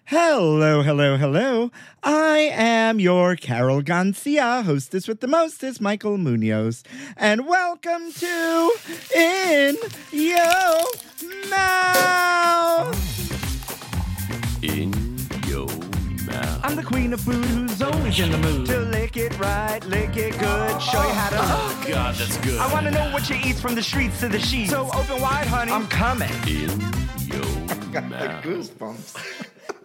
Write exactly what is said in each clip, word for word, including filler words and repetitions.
Hello, hello, hello. I am your Carol Garcia, hostess with the mostest, Michael Munoz. And welcome to In Yo Mouth. In Yo Mouth. I'm the queen of food who's always in the mood to lick it right, lick it good, show you how to. Oh, God, that's good. I want to know what you eat from the streets to the sheets. So open wide, honey. I'm coming. In Yo Got Mouth. the goosebumps.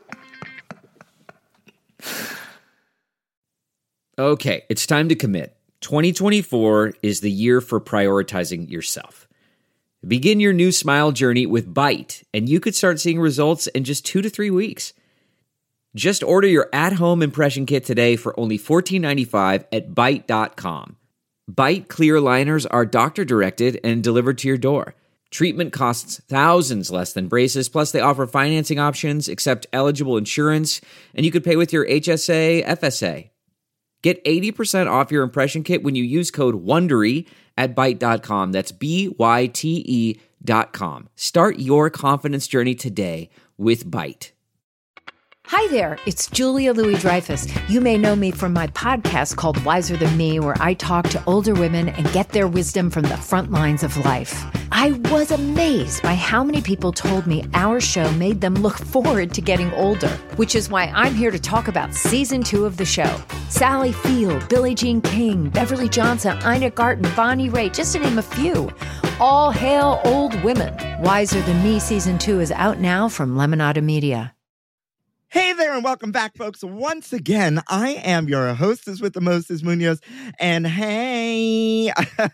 Okay, it's time to commit. twenty twenty-four is the year for prioritizing yourself. Begin your new smile journey with Byte, and you could start seeing results in just two to three weeks. Just order your at-home impression kit today for only fourteen ninety-five at byte dot com. Byte clear liners are doctor-directed and delivered to your door. Treatment costs thousands less than braces, plus they offer financing options, accept eligible insurance, and you could pay with your H S A, F S A. Get eighty percent off your impression kit when you use code WONDERY at byte dot com. That's B Y T E dot com. Start your confidence journey today with Byte. Hi there, it's Julia Louis-Dreyfus. You may know me from my podcast called Wiser Than Me, where I talk to older women and get their wisdom from the front lines of life. I was amazed by how many people told me our show made them look forward to getting older, which is why I'm here to talk about season two of the show. Sally Field, Billie Jean King, Beverly Johnson, Ina Garten, Bonnie Raitt, just to name a few. All hail old women. Wiser Than Me season two is out now from Lemonada Media. Hey there, and welcome back, folks. Once again, I am your hostess with the mostest, Munoz. And hey,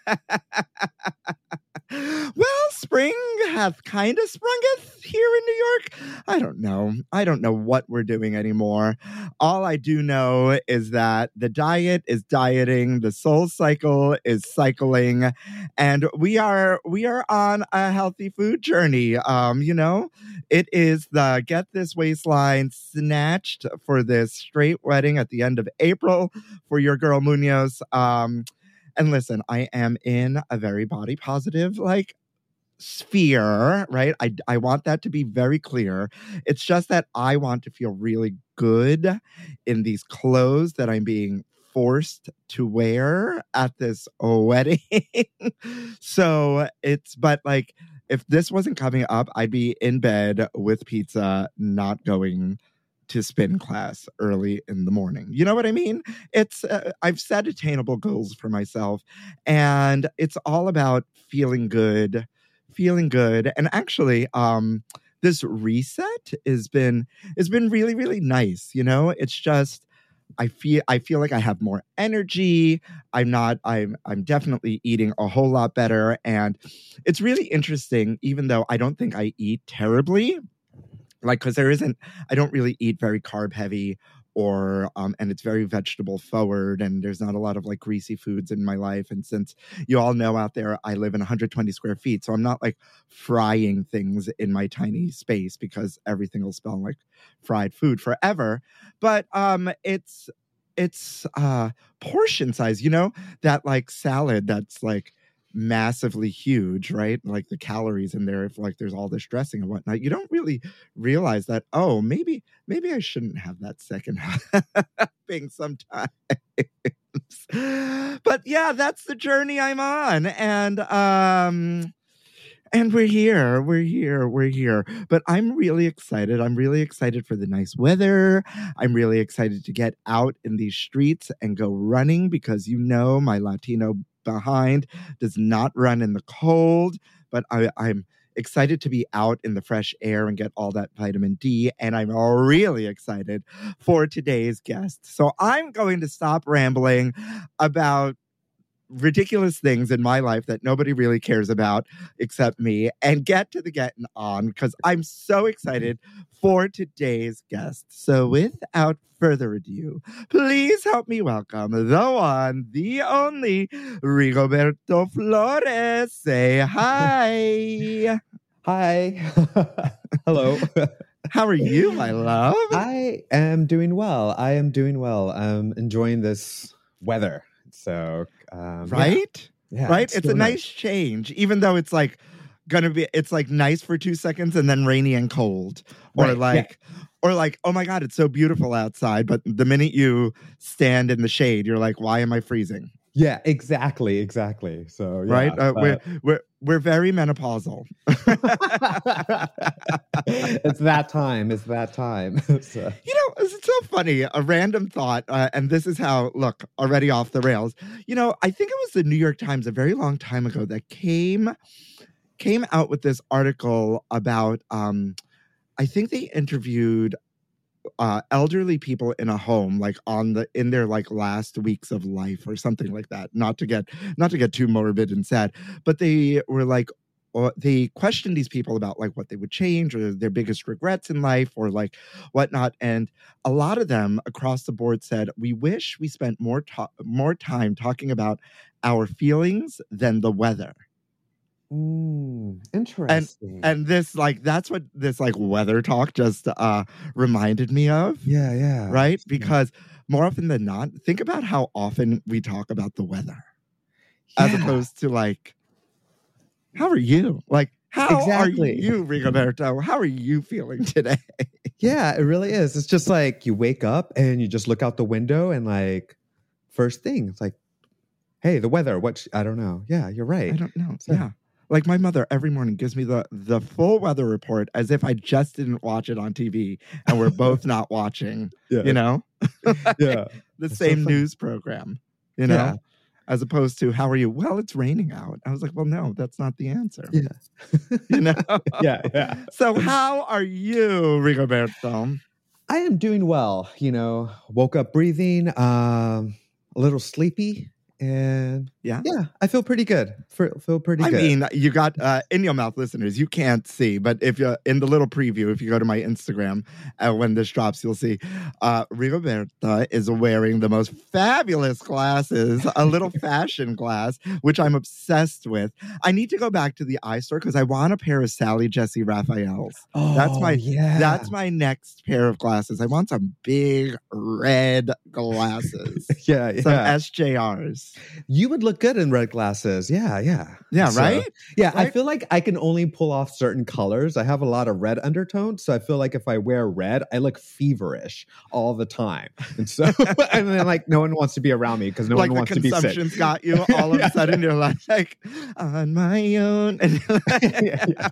well, spring hath kind of sprungeth here in New York. I don't know. I don't know what we're doing anymore. All I do know is that the diet is dieting, the soul cycle is cycling, and we are we are on a healthy food journey. Um, you know, it is the Get This Waistline snatched for this straight wedding at the end of April for your girl Munoz. Um, and listen, I am in a very body positive, like, sphere, right? I, I want that to be very clear. It's just that I want to feel really good in these clothes that I'm being forced to wear at this wedding. So it's, but like, if this wasn't coming up, I'd be in bed with pizza, not going to spin class early in the morning. You know what I mean? It's uh, I've set attainable goals for myself, and it's all about feeling good, feeling good. And actually, um, this reset has been has been really, really nice. You know, it's just I feel I feel like I have more energy. I'm not. I'm I'm definitely eating a whole lot better, and it's really interesting. Even though I don't think I eat terribly. Like, because there isn't, I don't really eat very carb heavy or, um, and it's very vegetable forward, and there's not a lot of like greasy foods in my life. And since you all know out there, I live in one hundred twenty square feet. So I'm not like frying things in my tiny space because everything will smell like fried food forever. But um, it's, it's uh, portion size, you know, that like salad that's like, massively huge, right? Like the calories in there, if like there's all this dressing and whatnot, you don't really realize that, oh, maybe maybe I shouldn't have that second helping sometimes. But yeah, that's the journey I'm on. And um and we're here, we're here, we're here. But I'm really excited. I'm really excited for the nice weather. I'm really excited to get out in these streets and go running because, you know, my Latino behind does not run in the cold. But I, I'm excited to be out in the fresh air and get all that vitamin D. And I'm really excited for today's guest. So I'm going to stop rambling about ridiculous things in my life that nobody really cares about except me and get to the getting on because I'm so excited for today's guest. So without further ado, please help me welcome the one, the only Rigoberto Flores. Say hi. Hi. Hello. How are you, my love? I am doing well. I am doing well. I'm enjoying this weather. So, um, right? Yeah. Yeah, right? It's, It's a nice. nice change, even though it's like gonna be, it's like nice for two seconds and then rainy and cold. Or Right, like, yeah. Or like, oh my God, it's so beautiful outside. But the minute you stand in the shade, you're like, why am I freezing? Yeah, exactly, exactly. So yeah, right? Uh, but... we're we're we're very menopausal. It's that time. It's that time. So. You know, it's so funny. A random thought, uh, and this is how. Look, already off the rails. You know, I think it was the New York Times a very long time ago that came came out with this article about. Um, I think they interviewed uh, elderly people in a home, like on the in their like last weeks of life or something like that. Not to get not to get too morbid and sad, but they were like, or they questioned these people about like what they would change or their biggest regrets in life or like whatnot. And a lot of them across the board said, "We wish we spent more to- more time talking about our feelings than the weather." Mm, interesting. And and this like that's what this like weather talk just uh reminded me of. Yeah, yeah. Right? Because more often than not, think about how often we talk about the weather. Yeah. As opposed to like, how are you? Like, how exactly. are you, Rigoberto? How are you feeling today? Yeah, it really is. It's just like you wake up and you just look out the window and like first thing, it's like, hey, the weather. What? Sh- I don't know. Yeah, you're right. I don't know. So, yeah. Like my mother every morning gives me the, the full weather report as if I just didn't watch it on T V and we're both not watching, yeah. you know? Like yeah. the That's same so news program, you know? Yeah. As opposed to, how are you? Well, it's raining out. I was like, well, no, that's not the answer. Yeah. You know? yeah, yeah. So how are you, Rigoberto? I am doing well. You know, woke up breathing, um, a little sleepy. And yeah, yeah, I feel pretty good. Feel, feel pretty I good. I mean, you got uh, in your mouth listeners, you can't see, but if you're in the little preview, if you go to my Instagram uh, when this drops, you'll see uh, Rigoberta is wearing the most fabulous glasses, a little fashion glass, which I'm obsessed with. I need to go back to the eye store because I want a pair of Sally Jesse Raphaels. Oh, that's my yeah. That's my next pair of glasses. I want some big red glasses. yeah, yeah. Some S J Rs. You would look good in red glasses. Yeah, yeah. Yeah, so, right? Yeah, right? I feel like I can only pull off certain colors. I have a lot of red undertones, so I feel like if I wear red, I look feverish all the time. And so, and then like no one wants to be around me because no like one wants to be sick. Like the consumption's got you. All of yeah. a sudden, you're like, like on my own. And yeah, yeah.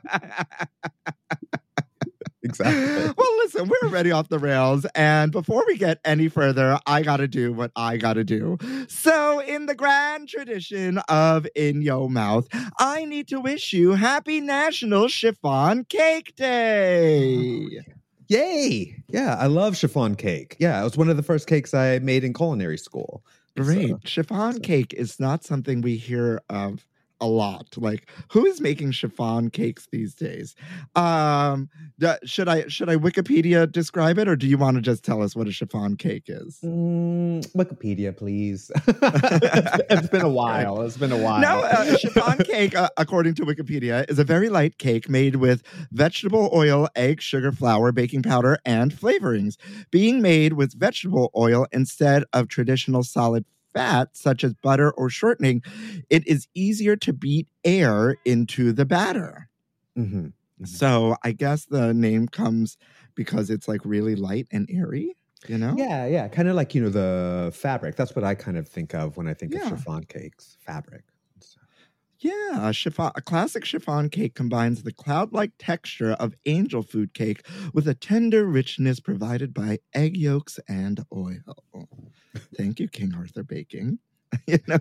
Exactly. Well, listen, we're already off the rails. And before we get any further, I got to do what I got to do. So, in the grand tradition of In Yo Mouth, I need to wish you happy National Chiffon Cake Day. Yay. Yeah, I love chiffon cake. Yeah, it was one of the first cakes I made in culinary school. Great. So, chiffon so. cake is not something we hear of a lot. Like, who is making chiffon cakes these days? Um, d- should I should I Wikipedia describe it, or do you want to just tell us what a chiffon cake is? Mm, Wikipedia, please. It's been a while. It's been a while. No, uh, chiffon cake, uh, according to Wikipedia, is a very light cake made with vegetable oil, egg, sugar, flour, baking powder, and flavorings. Being made with vegetable oil instead of traditional solid fat, such as butter or shortening, it is easier to beat air into the batter. Mm-hmm. Mm-hmm. So I guess the name comes because it's like really light and airy, you know? Yeah, yeah. Kind of like, you know, the fabric. That's what I kind of think of when I think Yeah. of chiffon cakes. Fabric. So. Yeah, a, chiffon, a classic chiffon cake combines the cloud-like texture of angel food cake with a tender richness provided by egg yolks and oil. Thank you, King Arthur Baking. You know,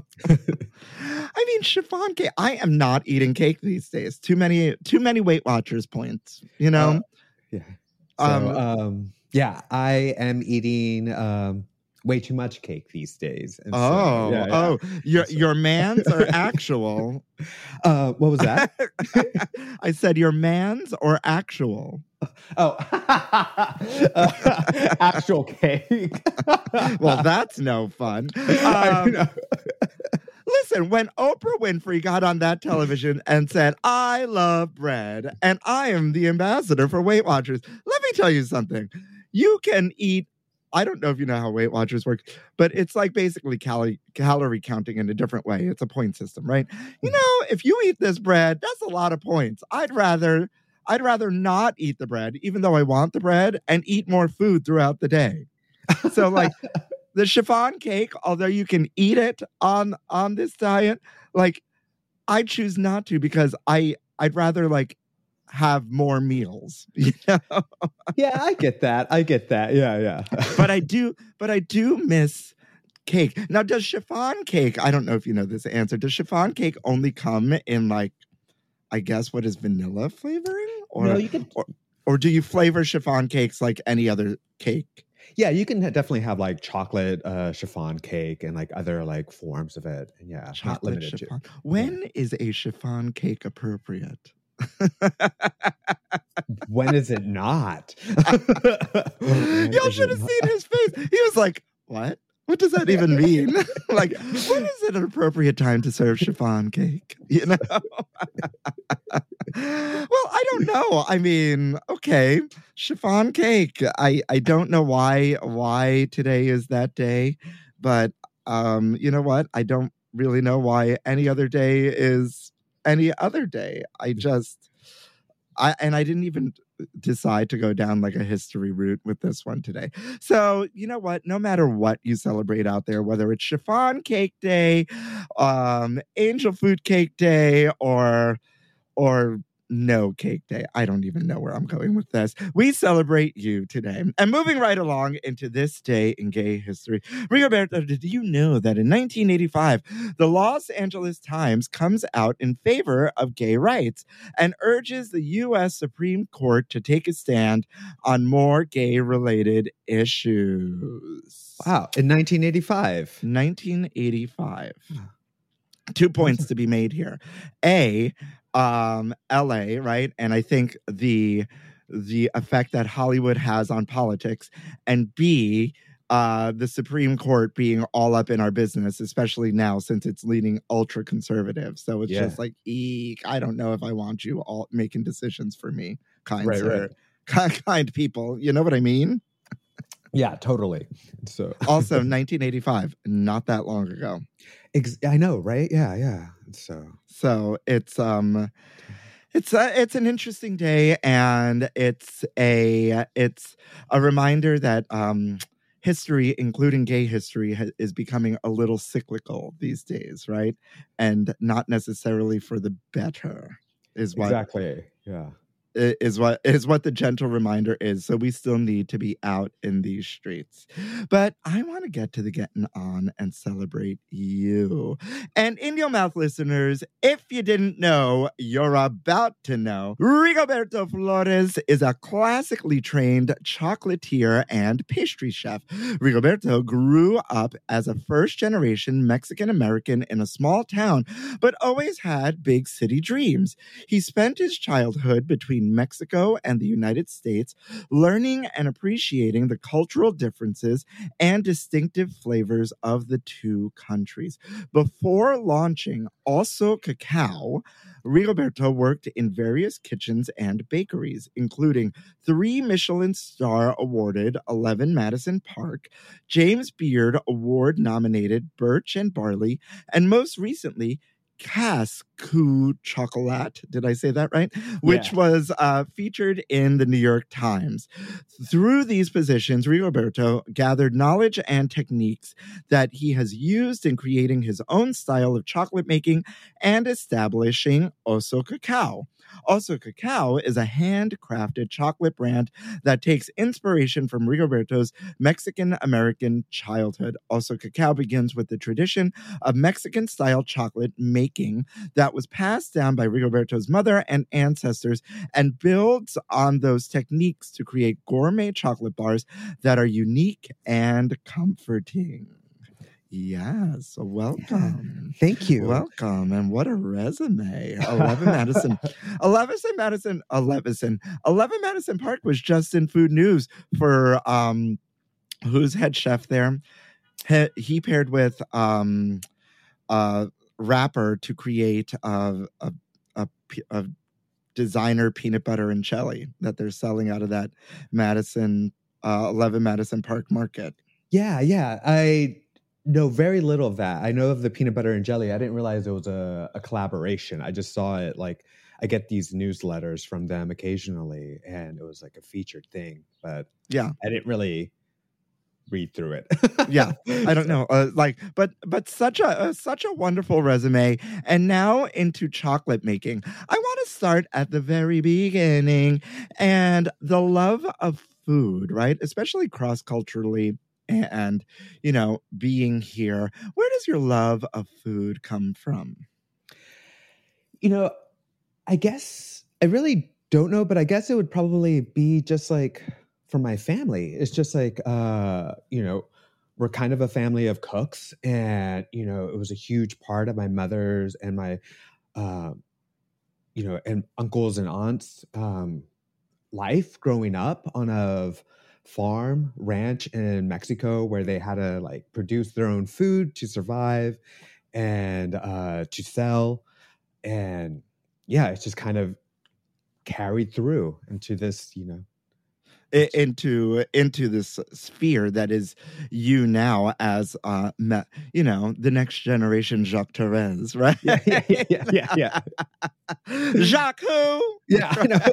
I mean, chiffon cake. I am not eating cake these days. Too many, too many Weight Watchers points. You know. Uh, yeah. So, um, um, yeah, I am eating um, way too much cake these days. And so, oh, yeah, yeah. oh, your So- your mans are actual. Uh, what was that? I said your mans or actual. Oh, uh, actual cake. Well, that's no fun. I Um, know. Listen, when Oprah Winfrey got on that television and said, I love bread and I am the ambassador for Weight Watchers, let me tell you something. You can eat, I don't know if you know how Weight Watchers work, but it's like basically calorie, calorie counting in a different way. It's a point system, right? You know, if you eat this bread, that's a lot of points. I'd rather, I'd rather not eat the bread, even though I want the bread, and eat more food throughout the day. So like the chiffon cake, although you can eat it on on this diet, like I choose not to because I I'd rather like have more meals, you know. Yeah, I get that. I get that. Yeah, yeah. but I do, but I do miss cake. Now, does chiffon cake? I don't know if you know this answer. Does chiffon cake only come in like, I guess, what is vanilla flavoring, or No, you can- or, or do you flavor chiffon cakes like any other cake? Yeah, you can ha- definitely have like chocolate uh, chiffon cake and like other like forms of it. And yeah, not Chocolate limited chiffon. to. When is a chiffon cake appropriate? When is it not? Y'all should have seen his face. He was like, "What? What does that even mean? Like, when is it an appropriate time to serve chiffon cake?" You know? Well, I don't know. I mean, okay, chiffon cake. I I don't know why why today is that day, but um, you know what? I don't really know why any other day is any other day. I just I and I didn't even decide to go down like a history route with this one today. So, you know what? No matter what you celebrate out there, whether it's chiffon cake day, um, angel food cake day, or or no cake day. I don't even know where I'm going with this. We celebrate you today. And moving right along into this day in gay history. Rigoberto, did you know that in nineteen eighty-five, the Los Angeles Times comes out in favor of gay rights and urges the U S Supreme Court to take a stand on more gay-related issues? Wow, in nineteen eighty-five. nineteen eighty-five. Two points to be made here. A, um, L A, right? And I think the the effect that Hollywood has on politics. And B, uh, the Supreme Court being all up in our business, especially now since it's leaning ultra conservative. So it's Yeah. just like, eek, I don't know if I want you all making decisions for me, kind Right, sir. right. Kind, kind people. You know what I mean? Yeah, totally. So Also, nineteen eighty-five, not that long ago. Ex- I know, right? Yeah, yeah. So So it's um it's a, it's an interesting day, and it's a it's a reminder that um history, including gay history, ha- is becoming a little cyclical these days, right? And not necessarily for the better is what exactly. Yeah. i- is what is what the gentle reminder is. So we still need to be out in these streets. But I want to get to the getting on and celebrate you. And in your mouth, listeners, if you didn't know, you're about to know. Rigoberto Flores is a classically trained chocolatier and pastry chef. Rigoberto grew up as a first-generation Mexican-American in a small town, but always had big city dreams. He spent his childhood between Mexico and the United States, learning and appreciating the cultural differences and distinctive flavors of the two countries. Before launching Also Cacao, Rigoberto worked in various kitchens and bakeries, including three Michelin star awarded eleven Madison Park, James Beard Award nominated Birch and Barley, and most recently, Casque Chocolat, did I say that right? Which Yeah. was uh, featured in the New York Times. Through these positions, Rigoberto gathered knowledge and techniques that he has used in creating his own style of chocolate making and establishing Oso Cacao. Oso Cacao is a handcrafted chocolate brand that takes inspiration from Rigoberto's Mexican-American childhood. Oso Cacao begins with the tradition of Mexican-style chocolate making that was passed down by Rigoberto's mother and ancestors and builds on those techniques to create gourmet chocolate bars that are unique and comforting. Yes, welcome. Thank you. Welcome, and what a resume. eleven Madison. eleven Madison. eleven. eleven Madison Park was just in Food News for um, who's head chef there. He, he paired with um, a rapper to create a, a, a, a designer peanut butter and jelly that they're selling out of that Madison, uh, eleven Madison Park Market. Yeah, yeah. I know very little of that. I know of the peanut butter and jelly. I didn't realize it was a, a collaboration. I just saw it like I get these newsletters from them occasionally, and it was like a featured thing, but Yeah. I didn't really read through it. Yeah, I don't know. Uh, like, but but such a uh, such a wonderful resume, and now into chocolate making. I want to start at the very beginning, and the love of food, right? Especially cross culturally, and you know, being here. Where does your love of food come from? You know, I guess I really don't know, but I guess it would probably be just like from my family. It's just like, uh, you know, we're kind of a family of cooks, and, you know, it was a huge part of my mother's and my, uh, you know, and uncles and aunts' um, life growing up on a farm ranch in Mexico where they had to like produce their own food to survive and uh, to sell. And yeah, it's just kind of carried through into this, you know, I- into into this sphere that is you now as uh me, you know, the next generation Jacques Therese, right? yeah, yeah, yeah, yeah, yeah. Jacques who? Yeah, I know.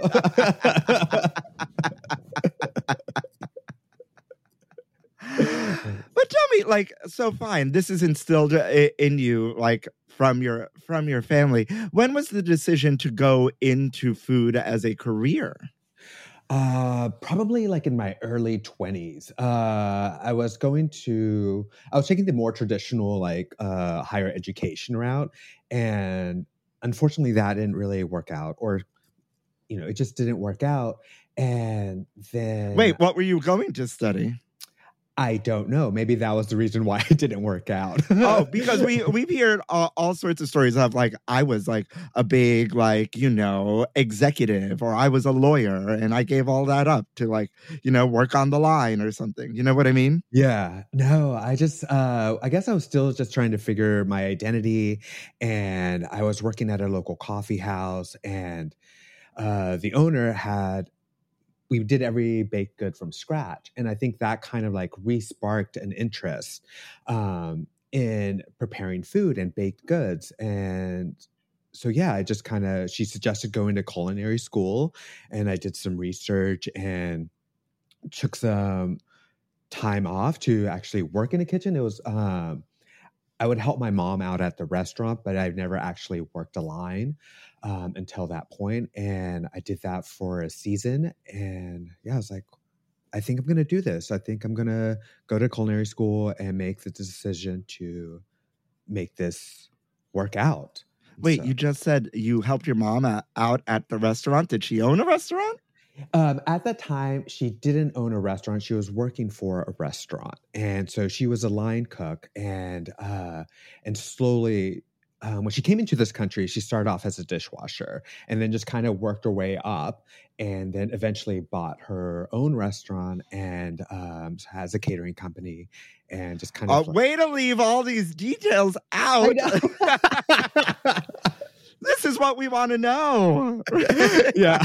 But tell me, like, so fine, this is instilled i- in you, like from your from your family. When was the decision to go into food as a career? Uh, probably like in my early twenties. Uh, I was going to, I was taking the more traditional, like, uh, higher education route. And unfortunately, that didn't really work out, or, you know, it just didn't work out. And then. Wait, what were you going to study? I don't know. Maybe that was the reason why it didn't work out. Oh, because we we've heard all, all sorts of stories of like I was like a big like you know executive, or I was a lawyer and I gave all that up to like you know work on the line or something. You know what I mean? Yeah. No, I just uh I guess I was still just trying to figure my identity, and I was working at a local coffee house, and uh the owner had we did every baked good from scratch. And I think that kind of like re-sparked an interest um, in preparing food and baked goods. And so, yeah, I just kind of, she suggested going to culinary school, and I did some research and took some time off to actually work in a kitchen. It was, um, I would help my mom out at the restaurant, but I've never actually worked a line um, until that point. And I did that for a season. And yeah, I was like, I think I'm going to do this. I think I'm going to go to culinary school and make the decision to make this work out. Wait, So- you just said you helped your mom a- out at the restaurant. Did she own a restaurant? Um, at that time, she didn't own a restaurant. She was working for a restaurant, and so she was a line cook. And uh, and slowly, um, when she came into this country, she started off as a dishwasher, and then just kind of worked her way up, and then eventually bought her own restaurant and um, has a catering company, and just kind Uh, of. way to leave all these details out. This is what we want to know. Yeah.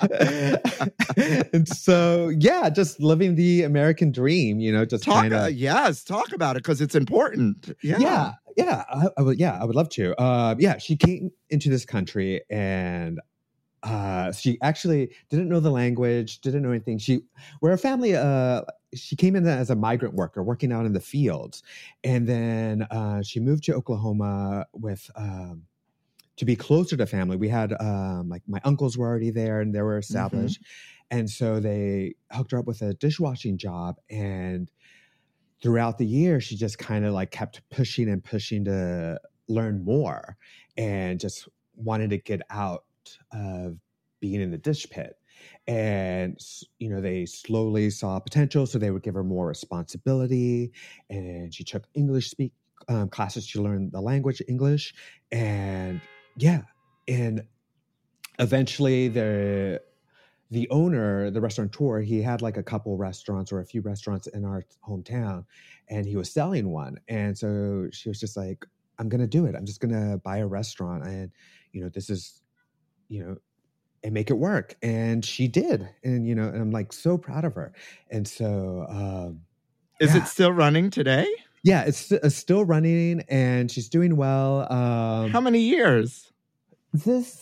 And so, yeah, just living the American dream, you know, just Talk, kind uh, of. yes, talk about it because it's important. Yeah. Yeah, yeah, I, I would. Yeah, I would love to. Uh, yeah, she came into this country, and uh, she actually didn't know the language, didn't know anything. She, we're a family. Uh, she came in as a migrant worker, working out in the fields, and then uh, she moved to Oklahoma with. Um, to be closer to family. We had um, like my uncles were already there, and they were established, mm-hmm. and so they hooked her up with a dishwashing job. And throughout the year, she just kind of like kept pushing and pushing to learn more, and just wanted to get out of being in the dish pit. And you know, they slowly saw potential, so they would give her more responsibility. And she took English speak um, classes to learn the language English, and yeah, and eventually the the owner, the restaurateur, he had like a couple restaurants or a few restaurants in our hometown, and he was selling one. And so she was just like, I'm gonna do it. I'm just gonna buy a restaurant, and you know, this is, you know, and make it work. And she did, and you know, and I'm like so proud of her. And so, um, is yeah. it still running today? Yeah, it's, it's still running, and she's doing well. Um, How many years? This,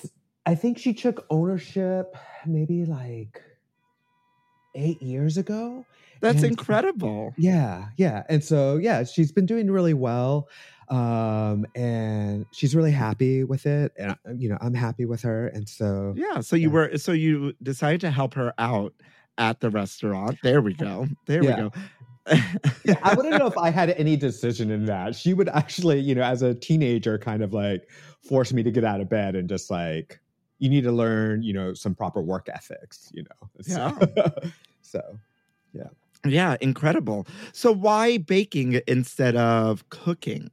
I think she took ownership maybe like eight years ago. That's And- incredible. Yeah, yeah. And so, yeah, she's been doing really well. Um, and she's really happy with it. And, you know, I'm happy with her. And so, Yeah. So you Yeah. were, so you decided to help her out at the restaurant. There we go. There Yeah. we go. yeah, I wouldn't know if I had any decision in that. She would actually, you know, as a teenager, kind of like force me to get out of bed and just like, you need to learn, you know, some proper work ethics, you know. So, so Yeah, incredible. So why baking instead of cooking?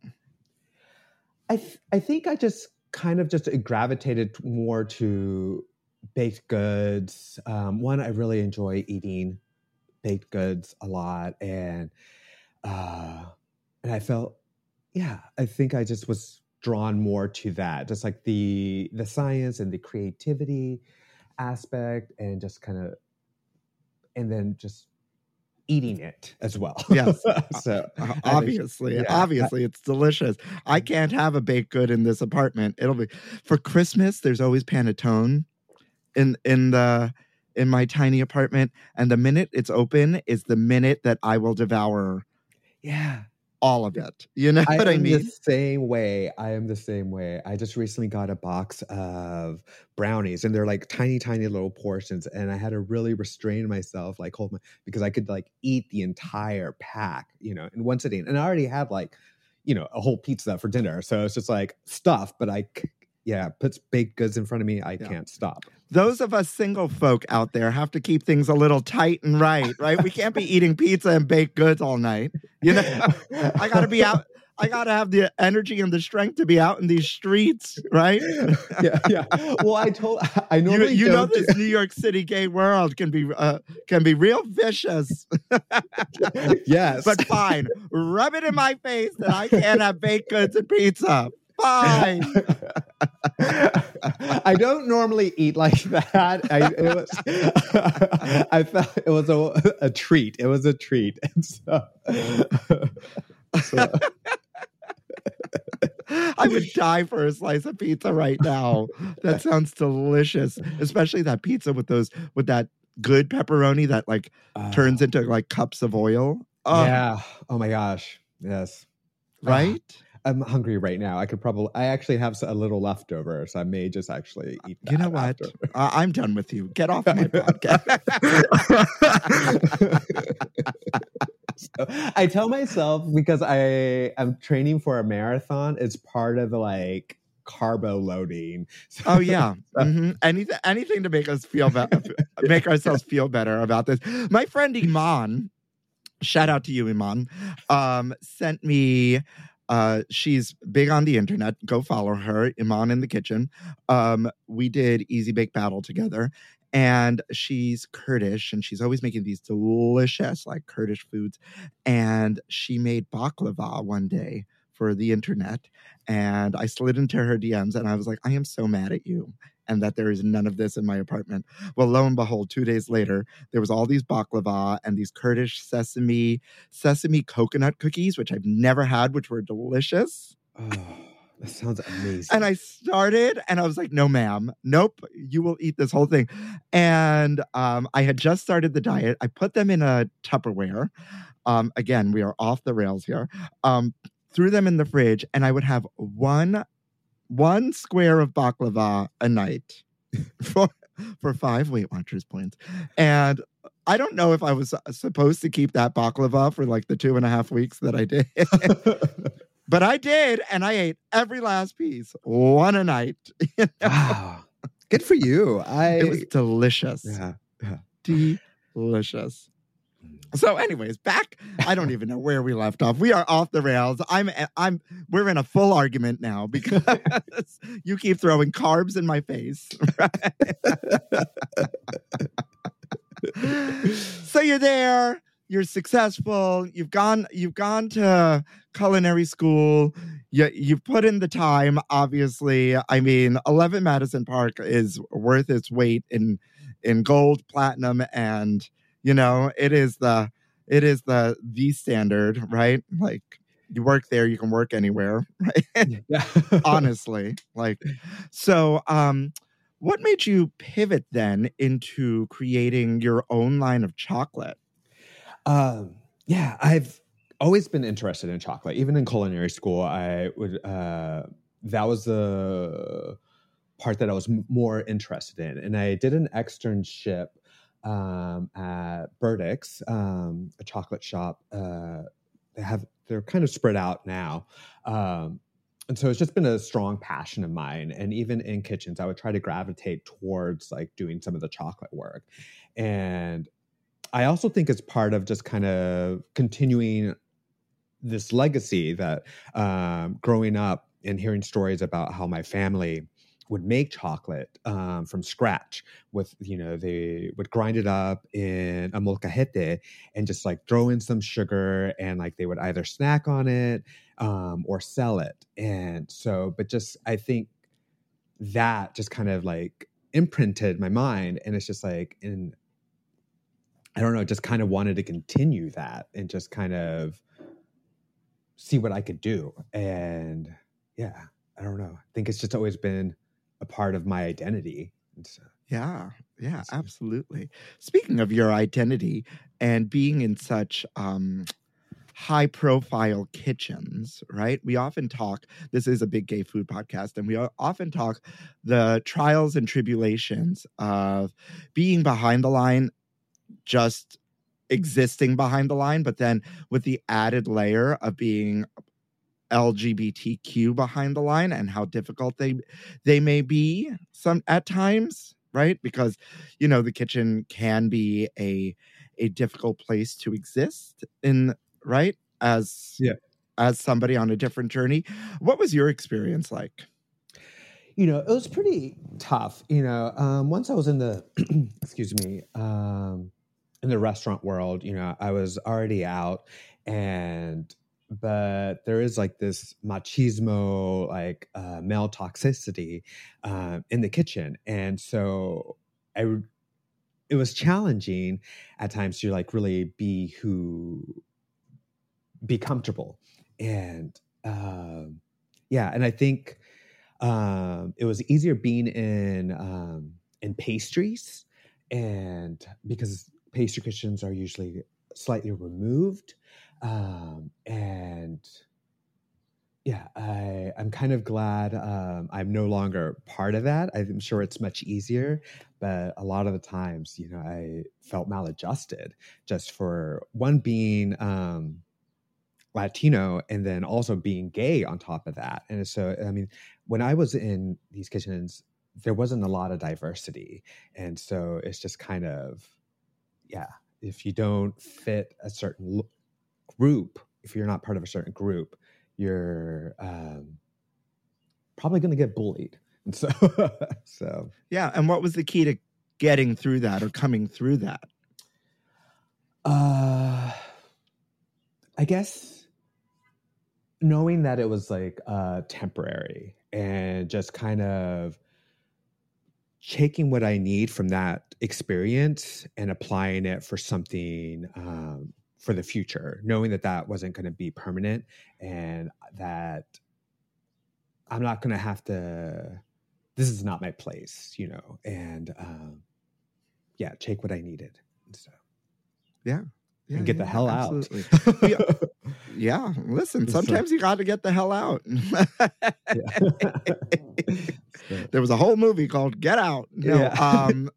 I th- I think I just kind of just gravitated more to baked goods. Um, one, I really enjoy eating baked goods a lot, and uh, and I felt, yeah, I think I just was drawn more to that, just like the the science and the creativity aspect, and just kind of, and then just eating it as well. Yes. so Uh, I obviously, yeah, obviously, it's delicious. I can't have a baked good in this apartment. It'll be for Christmas. There's always panettone in in the in my tiny apartment, and the minute it's open is the minute that I will devour yeah. all of it. You know I what I am mean? the same way. I am the same way. I just recently got a box of brownies, and they're like tiny, tiny little portions. And I had to really restrain myself, like hold my, because I could like eat the entire pack, you know, in one sitting. And I already had like, you know, a whole pizza for dinner. So it's just like stuff, but I, c- yeah, puts baked goods in front of me. I Yeah. can't stop. Those of us single folk out there have to keep things a little tight and right, right? We can't be eating pizza and baked goods all night. You know, I got to be out. I got to have the energy and the strength to be out in these streets, right? yeah, yeah. Well, I told, I You, normally you know don't do- this New York City gay world can be uh, can be real vicious, yes. but fine. Rub it in my face that I can't have baked goods and pizza. Fine. I don't normally eat like that. I, it was, I felt it was a, a treat. It was a treat. And so, so- I would die for a slice of pizza right now. That sounds delicious, especially that pizza with those with that good pepperoni that like uh, turns into like cups of oil. Oh, yeah. Oh my gosh. Yes. right. I'm hungry right now. I could probably. I actually have a little leftover, so I may just actually eat. That You know what? after. Uh, I'm done with you. Get off my podcast. So, I tell myself, because I am training for a marathon, it's part of like carbo loading. So- Oh yeah, hmm anything anything to make us feel better, make ourselves feel better about this. My friend Iman, shout out to you, Iman, um, sent me. Uh, she's big on the internet. Go follow her, Iman in the kitchen. Um, we did Easy Bake Battle together, and she's Kurdish, and she's always making these delicious like Kurdish foods. And she made baklava one day for the internet, and I slid into her D Ms, and I was like, I am so mad at you, and that there is none of this in my apartment. Well, lo and behold, two days later, there was all these baklava and these Kurdish sesame sesame coconut cookies, which I've never had, which were delicious. Oh, that sounds amazing. And I started, and I was like, no, ma'am. Nope. You will eat this whole thing. And um, I had just started the diet. I put them in a Tupperware. Um, again, we are off the rails here. Um, threw them in the fridge, and I would have one one square of baklava a night for for five Weight Watchers points. And I don't know if I was supposed to keep that baklava for like the two and a half weeks that I did. But I did, and I ate every last piece, one a night. Wow. Good for you. I It was delicious. yeah. Delicious. So, anyways, back. I don't even know where we left off. We are off the rails. I'm, I'm. We're in a full argument now because you keep throwing carbs in my face. Right? So you're there. You're successful. You've gone. You've gone to culinary school. You you've put in the time. Obviously, I mean, eleven Madison Park is worth its weight in in gold, platinum, and. You know, it is the it is the the standard, right? Like you work there, you can work anywhere, right? Yeah. Honestly, like so. Um, What made you pivot then into creating your own line of chocolate? Um, yeah, I've always been interested in chocolate. Even in culinary school, I would, uh, that was the part that I was m- more interested in. And I did an externship um, at Burdick's, um, a chocolate shop. Uh, they have, they're kind of spread out now. Um, and so it's just been a strong passion of mine. And even in kitchens, I would try to gravitate towards like doing some of the chocolate work. And I also think it's part of just kind of continuing this legacy that um, growing up and hearing stories about how my family would make chocolate um, from scratch with, you know, they would grind it up in a molcajete and just like throw in some sugar and like they would either snack on it um, or sell it. And so, but just, I think that just kind of like imprinted my mind, and it's just like, in I don't know, just kind of wanted to continue that and just kind of see what I could do. And yeah, I don't know. I think it's just always been a part of my identity. And so, Yeah, yeah, so- absolutely. Speaking of your identity and being in such um, high profile kitchens, right? We often talk, this is a big gay food podcast, and we o- often talk the trials and tribulations of being behind the line, just existing behind the line, but then with the added layer of being L G B T Q behind the line and how difficult they they may be some at times, right? Because, you know, the kitchen can be a a difficult place to exist in, right? As Yeah. as somebody on a different journey. What was your experience like? you know, it was pretty tough. You know, um, once I was in the, excuse me, um, in the restaurant world, you know, I was already out, and but there is like this machismo, like uh, male toxicity uh, in the kitchen, and so I, it was challenging at times to like really be who, be comfortable, and um, yeah, and I think um, it was easier being in um, in pastries, and because pastry kitchens are usually slightly removed, um, and yeah, I I'm kind of glad um, I'm no longer part of that. I'm sure it's much easier, but a lot of the times, you know, I felt maladjusted just for one being um, Latino and then also being gay on top of that. And so, I mean, when I was in these kitchens, there wasn't a lot of diversity. And so it's just kind of, yeah, if you don't fit a certain l- group, if you're not part of a certain group, you're um, probably going to get bullied. And so, so Yeah, and what was the key to getting through that or coming through that? uh, I guess knowing that it was like uh, temporary and just kind of taking what I need from that experience and applying it for something um, for the future, knowing that that wasn't going to be permanent and that I'm not going to have to, this is not my place, you know, and um, yeah, take what I needed. And so, Yeah. Yeah, and get the yeah, hell absolutely. out. We- Yeah, listen, So- sometimes you got to get the hell out. Yeah. So, There was a whole movie called Get Out. No, Yeah. um,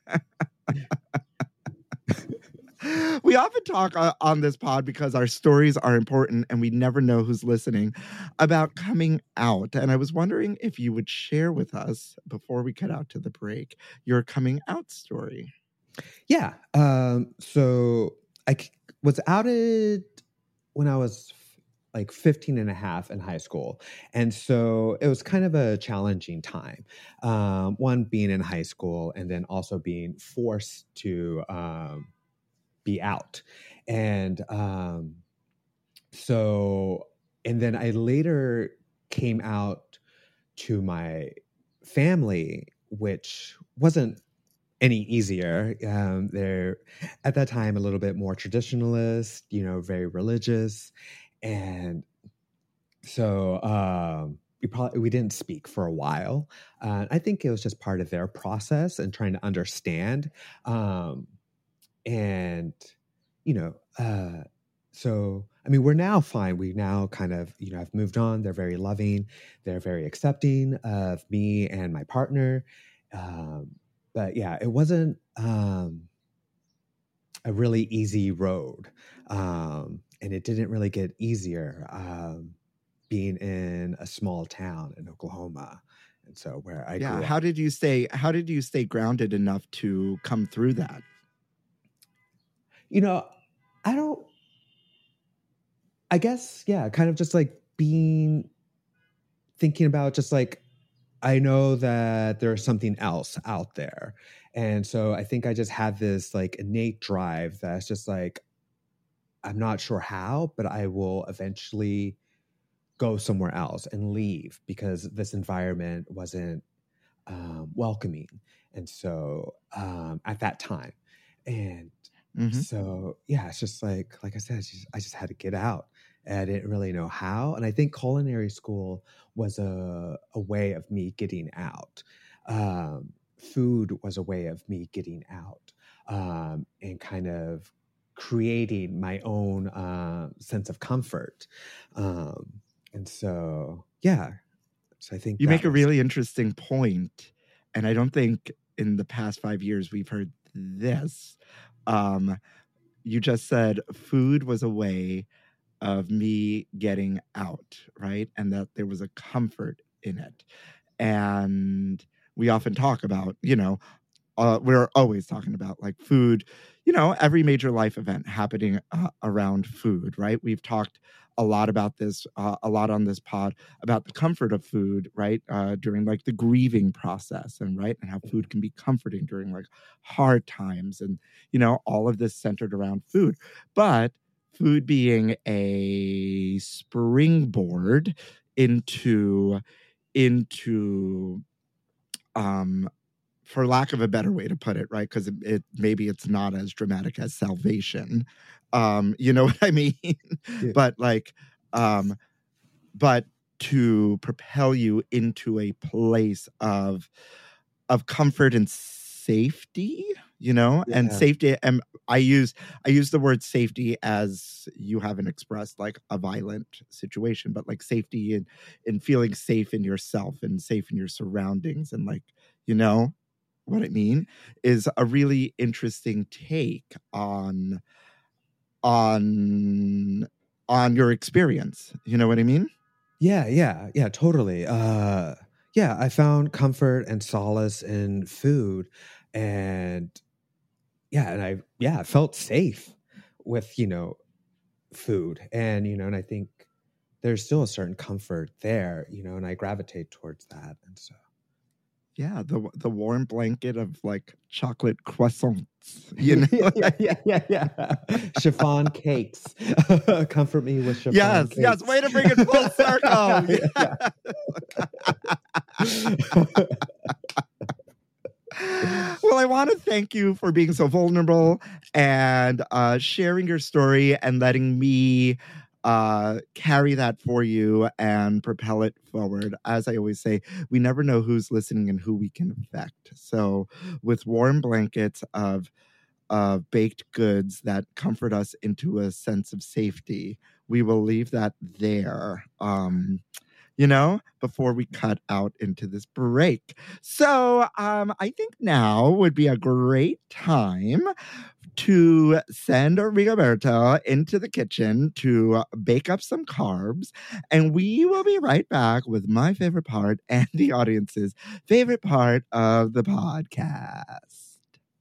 we often talk uh, on this pod, because our stories are important and we never know who's listening, about coming out. And I was wondering if you would share with us, before we cut out to the break, your coming out story. yeah. Um, so I c- was outed when I was f- like fifteen and a half in high school. And so it was kind of a challenging time. Um, one, being in high school, and then also being forced to um, be out. And um, so, and then I later came out to my family, which wasn't any easier. Um, they're at that time a little bit more traditionalist, you know, very religious. And so, um, we probably we didn't speak for a while. Uh, I think it was just part of their process and trying to understand. Um, and you know, uh, so I mean, we're now fine. We now kind of you know have moved on. They're very loving. They're very accepting of me and my partner. Um, but yeah, it wasn't um, a really easy road, um, and it didn't really get easier. Um, being in a small town in Oklahoma. And so where I yeah, grew how up. did you stay how did you stay grounded enough to come through that? You know, I don't I guess, yeah, kind of just like being thinking about just like I know that there's something else out there. And so I think I just had this like innate drive that's just like I'm not sure how, but I will eventually go somewhere else and leave because this environment wasn't um, welcoming. And so um, at that time, and Mhm. so, yeah, it's just like, like I said, I just, I just had to get out and I didn't really know how. And I think culinary school was a, a way of me getting out. Um, food was a way of me getting out um, and kind of creating my own uh, sense of comfort. Um, And so, yeah. So I think You that make a was- really interesting point, and I don't think in the past five years we've heard this. Um, you just said food was a way of me getting out, right? And that there was a comfort in it. And we often talk about, you know, uh, we're always talking about like food, you know, every major life event happening uh, around food, right? We've talked a lot about this, uh, a lot on this pod about the comfort of food, right? Uh, during like the grieving process and right. And how food can be comforting during like hard times and, you know, all of this centered around food, but food being a springboard into, into, um, for lack of a better way to put it, right? Because it, it maybe it's not as dramatic as salvation. Um, you know what I mean? Yeah. But like, um, but to propel you into a place of of comfort and safety, you know, and Yeah. safety. And I use I use the word safety as you haven't expressed like a violent situation, but like safety in in feeling safe in yourself and safe in your surroundings, and like, you know what I mean, is a really interesting take on on on your experience. You know what I mean? Yeah, yeah, yeah, totally. Uh, yeah, I found comfort and solace in food, and yeah, and I yeah I felt safe with you know food, and you know, and I think there's still a certain comfort there, you know, and I gravitate towards that, and so. Yeah, the the warm blanket of like chocolate croissants, you know? yeah, yeah, yeah, yeah. Chiffon cakes. Comfort me with chiffon Yes, cakes. yes, way to bring it full circle. Well, I want to thank you for being so vulnerable and uh, sharing your story and letting me uh, carry that for you and propel it forward. As I always say, we never know who's listening and who we can affect. So with warm blankets of of baked goods that comfort us into a sense of safety, we will leave that there. Um, you know, before we cut out into this break. So um, I think now would be a great time to send Rigoberto into the kitchen to bake up some carbs. And we will be right back with my favorite part and the audience's favorite part of the podcast.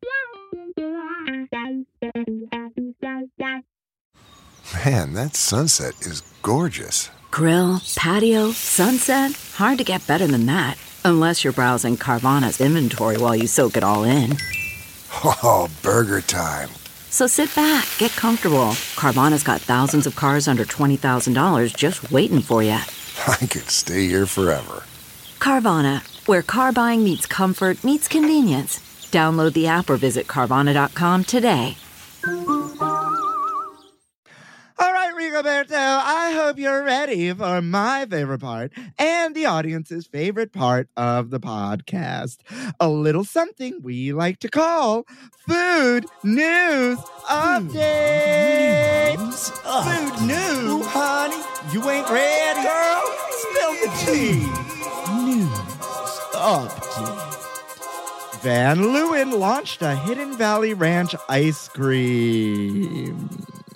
Man, that sunset is gorgeous. Grill, patio, sunset. Hard to get better than that. Unless you're browsing Carvana's inventory while you soak it all in. Oh, burger time. So sit back, get comfortable. Carvana's got thousands of cars under twenty thousand dollars just waiting for you. I could stay here forever. Carvana, where car buying meets comfort, meets convenience. Download the app or visit Carvana dot com today. All right, Rigo, Roberto, I hope you're ready for my favorite part and the audience's favorite part of the podcast. A little something we like to call Food News Update. News Food News. Ooh, honey, you ain't ready, girl. Spill the tea. News Update. Van Leeuwen launched a Hidden Valley Ranch ice cream.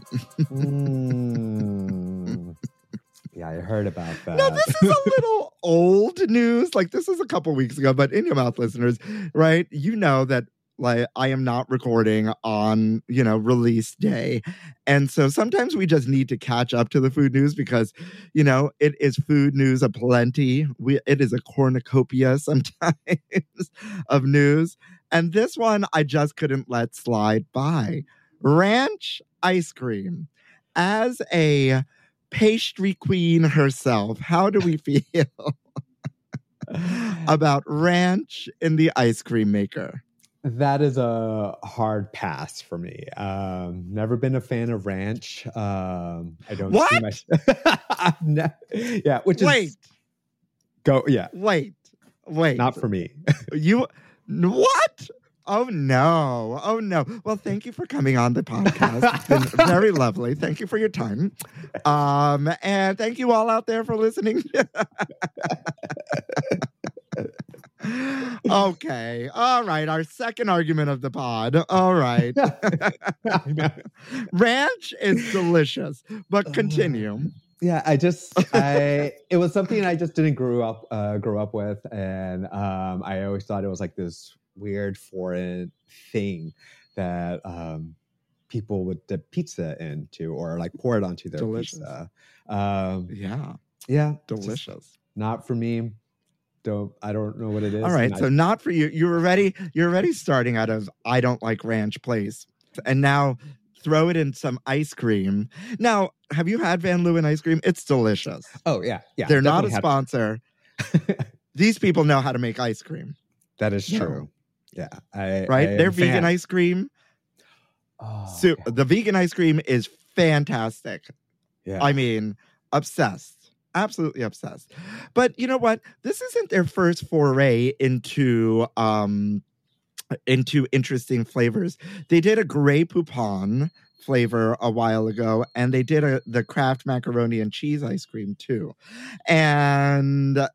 Mm. Yeah, I heard about that. Now, this is a little old news. Like, this is a couple weeks ago, but In Your Mouth listeners, right? You know that, like, I am not recording on, you know, release day. And so sometimes we just need to catch up to the food news because, you know, it is food news aplenty. We, it is a cornucopia sometimes of news. And this one I just couldn't let slide by. Ranch ice cream. As a pastry queen herself, how do we feel about ranch in the ice cream maker? That is a hard pass for me. Um, never been a fan of ranch. Um, I don't What? see my. I've ne- yeah, which is Wait, go. Yeah, wait, wait. not for me. You, what? Oh, no. Oh, no. Well, thank you for coming on the podcast. It's been very lovely. Thank you for your time. Um, and thank you all out there for listening. Okay. All right. Our second argument of the pod. All right. Ranch is delicious, but continue. Yeah, I just I it was something I just didn't grow up uh, grow up with, and um, I always thought it was like this weird foreign thing that um, people would dip pizza into or like pour it onto their Delicious. pizza. Um, Yeah. yeah, it's just Delicious. not for me. Don't I don't know what it is. All right. and So I- not for you. You're already you're already starting out of I don't like ranch place. And now throw it in some ice cream. Now, have you had Van Leeuwen ice cream? It's delicious. oh yeah, yeah, They're not a definitely had- sponsor. These people know how to make ice cream, That is No. true. Yeah, I right? I Their am a vegan fan. ice cream. Oh, So okay. the vegan ice cream is fantastic. Yeah. I mean, obsessed. Absolutely obsessed. But you know what? This isn't their first foray into um into interesting flavors. They did a Grey Poupon flavor a while ago, and they did a the Kraft macaroni and cheese ice cream too. And ugh.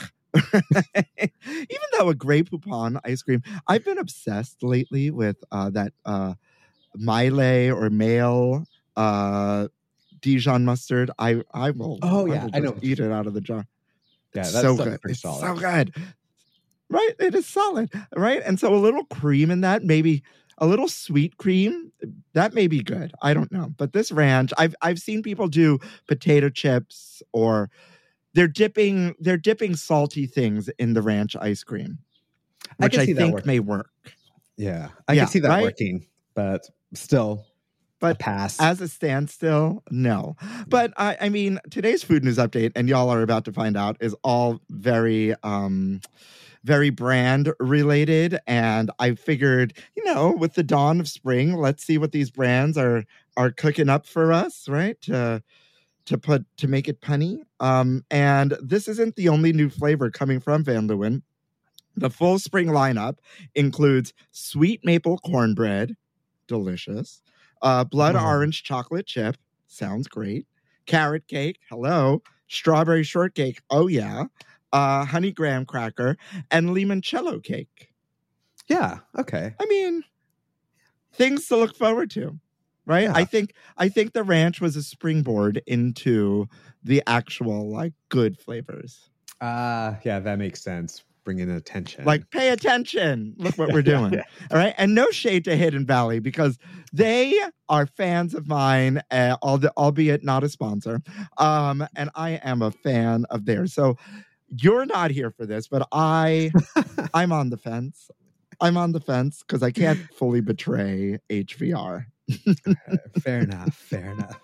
Even though a Grey Poupon ice cream, I've been obsessed lately with uh, that uh, Maille or Mail uh, Dijon mustard. I I will. Oh, yeah, will I know just eat it out of the jar. yeah, It's that's so so good. pretty It's solid. so good. Right? It is solid. Right? And so a little cream in that, maybe a little sweet cream, that may be good. I don't know. But this ranch, I've I've seen people do potato chips or they're dipping they're dipping salty things in the ranch ice cream, I which can I, see that think working. may work. Yeah, I Yeah, can see that right? working, but still, a But pass. as a standstill, no. But I, I mean, today's food news update, and y'all are about to find out, is all very, um, very brand related. And I figured, you know, with the dawn of spring, let's see what these brands are are cooking up for us, right? To to put to make it punny. Um, and this isn't the only new flavor coming from Van Leeuwen. The full spring lineup includes sweet maple cornbread, delicious. Uh, blood Oh. orange chocolate chip, sounds great. Carrot cake, hello. Strawberry shortcake, oh yeah. Uh, honey graham cracker and limoncello cake. yeah, okay. I mean, things to look forward to, right? Yeah. I think I think the ranch was a springboard into the actual like good flavors. Uh yeah, that makes sense. Bringing attention. Like, pay attention. Look what we're doing. Yeah. All right. And no shade to Hidden Valley because they are fans of mine, uh, albeit not a sponsor. Um, and I am a fan of theirs. So you're not here for this, but I, I'm on the fence. I'm on the fence because I can't fully betray H V R. fair enough. Fair enough.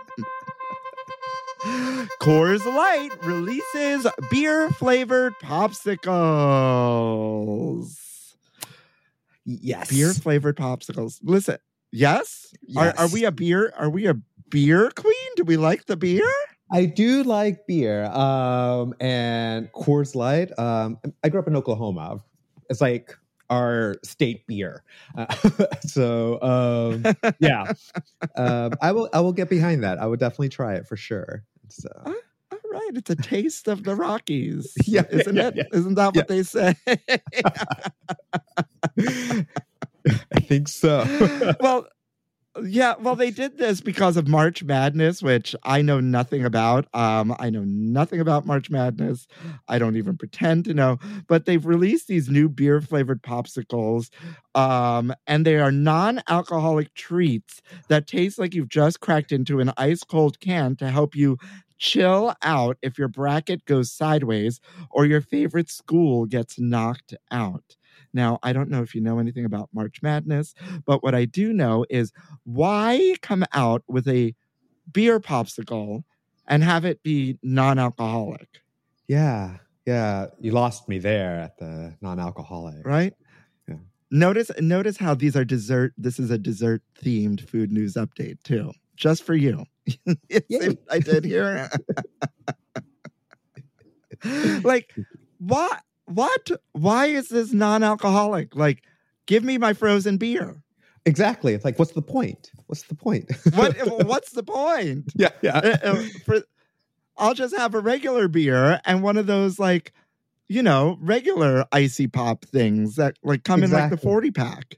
Coors Light releases beer-flavored popsicles. Yes. Beer-flavored popsicles. Listen, yes? Yes. Are, are we a beer? Are we a beer queen? Do we like the beer? I do like beer, um, and Coors Light. Um, I grew up in Oklahoma. It's like our state beer. Uh, so um, yeah, um, I will. I will get behind that. I would definitely try it for sure. So. Uh, all right, it's a taste of the Rockies. Yeah, isn't yeah, it? yeah. Isn't that what Yeah. they say? I think so. Well, yeah, well, they did this because of March Madness, which I know nothing about. Um, I know nothing about March Madness. I don't even pretend to know. But they've released these new beer-flavored popsicles, um, and they are non-alcoholic treats that taste like you've just cracked into an ice-cold can to help you chill out if your bracket goes sideways or your favorite school gets knocked out. Now, I don't know if you know anything about March Madness, but what I do know is why come out with a beer popsicle and have it be non-alcoholic, Yeah, yeah. You lost me there at the non-alcoholic. right? Yeah. Notice notice how these are dessert. This is a dessert-themed food news update, too, just for you. See what I did here? Like, what? What? Why is this non-alcoholic? Like, give me my frozen beer. Exactly. It's like, what's the point? What's the point? What? What's the point? Yeah, yeah. Uh, uh, for, I'll just have a regular beer and one of those, like, you know, regular icy pop things that like come in like the Exactly. forty pack.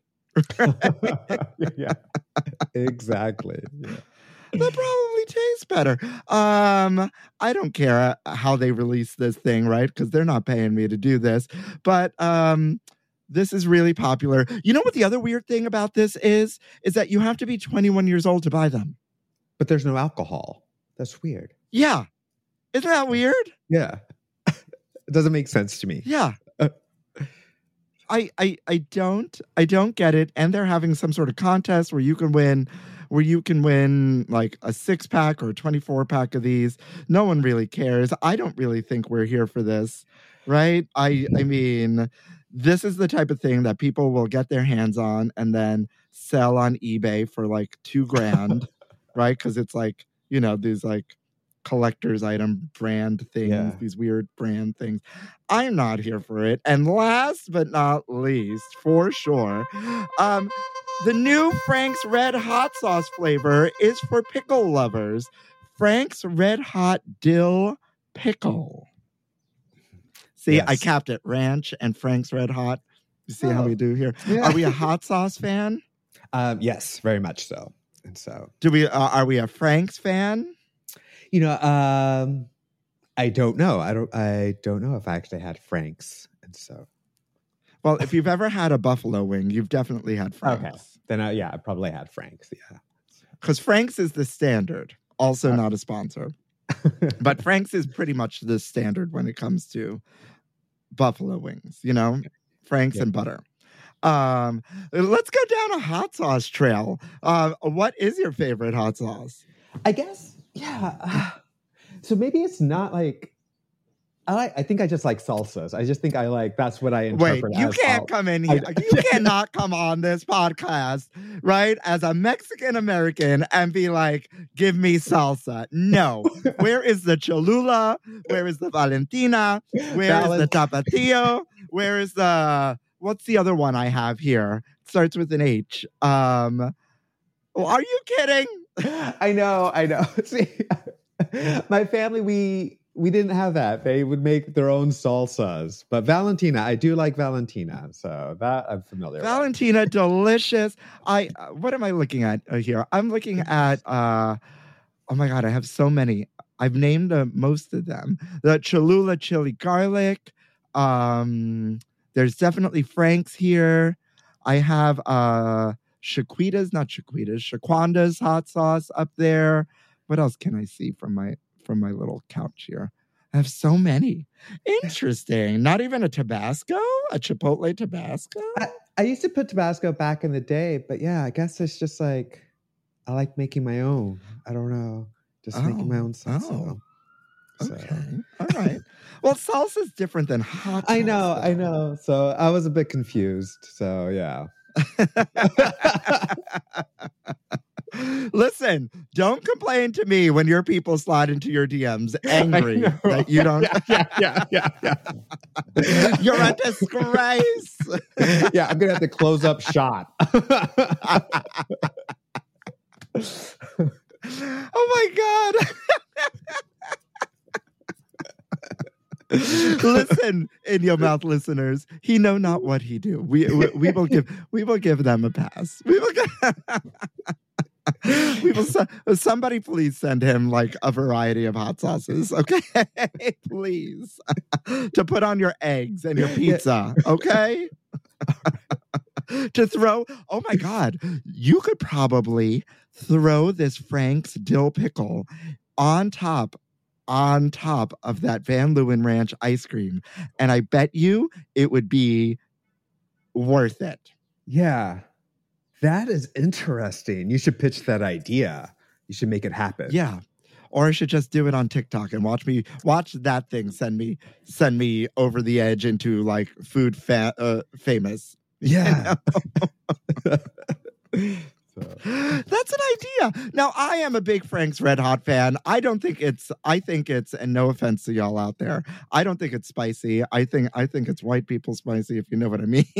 Yeah, exactly. Yeah. That probably tastes better. Um, I don't care how they release this thing, right? Because they're not paying me to do this. But um, this is really popular. You know what the other weird thing about this is? Is that you have to be twenty-one years old to buy them. But there's no alcohol. That's weird. Yeah. Isn't that weird? Yeah. It doesn't make sense to me. Yeah. Uh, I, I I don't I don't get it. And they're having some sort of contest where you can win where you can win like a six pack or a twenty-four pack of these. No one really cares. I don't really think we're here for this, right? I I mean, this is the type of thing that people will get their hands on and then sell on eBay for like two grand, right? Because it's like, you know, these like collector's item brand things, Yeah. these weird brand things. I'm not here for it. And last but not least, for sure, um, the new Frank's Red Hot Sauce flavor is for pickle lovers. Frank's Red Hot Dill Pickle. See, Yes. I capped it. Ranch and Frank's Red Hot. You see how Oh. we do here? Yeah. Are we a hot sauce fan? Um, yes, very much so. And so, Do we? Uh, are we a Frank's fan? you know, um, I don't know. I don't. I don't know if I actually had Frank's. And so, Well, if you've ever had a buffalo wing, you've definitely had okay, Frank's. then I, yeah, I probably had Frank's. Yeah. Because Frank's is the standard. Also not a sponsor. But Frank's is pretty much the standard when it comes to buffalo wings, you know? Frank's Yeah. and butter. Um, let's go down a hot sauce trail. Uh, what is your favorite hot sauce? I guess, yeah. uh, so maybe it's not like I like. I think I just like salsas. I just think I like. That's what I Wait, interpret. you as can't sal- come in I- here. You cannot come on this podcast, right? As a Mexican American and be like, give me salsa. No. Where is the Cholula? Where is the Valentina? Where is the Tapatio? Where is the, what's the other one I have here? It starts with an H. Um, oh, are you kidding? I know. I know. See, my family, we we didn't have that. They would make their own salsas. But Valentina, I do like Valentina, so that I'm familiar with. Valentina, delicious. I uh, what am I looking at uh, here? I'm looking at uh oh my god, I have so many. I've named uh, most of them. The Cholula chili garlic. Um, there's definitely Frank's here. I have uh Shaquita's, not Shaquita's, Shaquanda's hot sauce up there. What else can I see from my from my little couch here? I have so many. Interesting. Not even a Tabasco? A Chipotle Tabasco? I, I used to put Tabasco back in the day, but yeah, I guess it's just like I like making my own. I don't know, just making my Oh, own salsa. oh. So- Okay. All right. Well, salsa's different than hot I sauce, know, I though. know. So I was a bit confused. So yeah. Listen, don't complain to me when your people slide into your D Ms angry that you don't. Yeah, yeah, yeah, yeah. yeah. You're a disgrace. Yeah, I'm gonna have to close up shop. Oh my God. Listen, in your mouth listeners, he know not what he do. We, we we will give we will give them a pass. We will give, we will somebody please send him like a variety of hot sauces, okay? Please. To put on your eggs and your pizza, okay? To throw, oh my God, you could probably throw this Frank's dill pickle on top on top of that Van Leeuwen Ranch ice cream. And I bet you it would be worth it. Yeah. That is interesting. You should pitch that idea. You should make it happen. Yeah. Or I should just do it on TikTok and watch me watch that thing send me send me over the edge into like food fa- uh, famous. Yeah. You know? So. That's an idea. Now, I am a big Frank's Red Hot fan. I don't think it's, I think it's, and no offense to y'all out there, I don't think it's spicy. I think, I think it's white people spicy, if you know what I mean.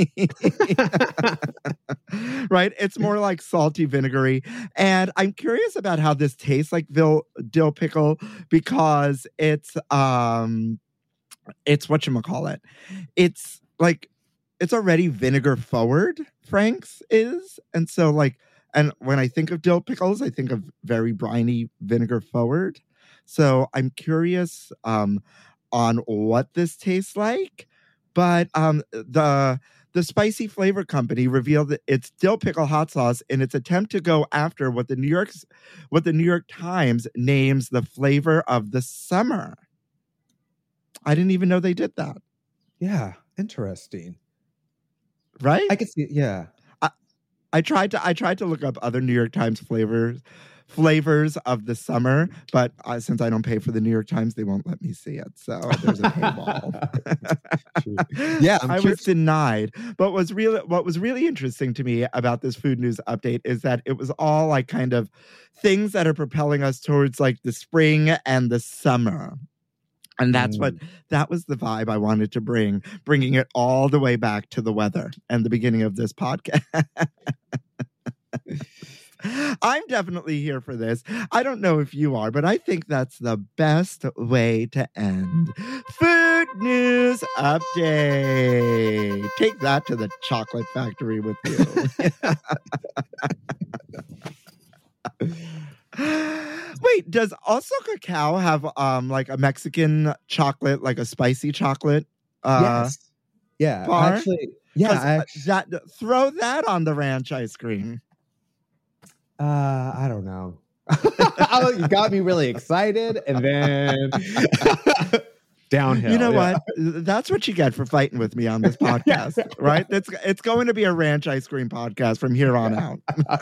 Right? It's more like salty, vinegary. And I'm curious about how this tastes like dill, dill pickle because it's, um, it's whatchamacallit. It's like, it's already vinegar forward, Frank's is. And so like, and when I think of dill pickles, I think of very briny vinegar forward. So I'm curious um, on what this tastes like. But um, the the Spicy Flavor Company revealed that it's dill pickle hot sauce in its attempt to go after what the New York's what the New York Times names the flavor of the summer. I didn't even know they did that. Yeah, interesting. Right? I could see it, yeah. I tried to I tried to look up other New York Times flavors flavors of the summer, but uh, since I don't pay for the New York Times, they won't let me see it. So there's a paywall. Yeah, I'm I curious. was denied. But what's really what was really interesting to me about this food news update is that it was all like kind of things that are propelling us towards like the spring and the summer. And that's mm. what, that was the vibe I wanted to bring, bringing it all the way back to the weather and the beginning of this podcast. I'm definitely here for this. I don't know if you are, but I think that's the best way to end. Food News Update. Take that to the chocolate factory with you. Wait, does Also Cacao have um like a Mexican chocolate, like a spicy chocolate? Uh, yes. Yeah. Bar? Actually, yeah. I actually, that throw that on the ranch ice cream. Uh, I don't know. Oh, you got me really excited, and then downhill. You know yeah. what? That's what you get for fighting with me on this podcast, right? It's it's going to be a ranch ice cream podcast from here on out.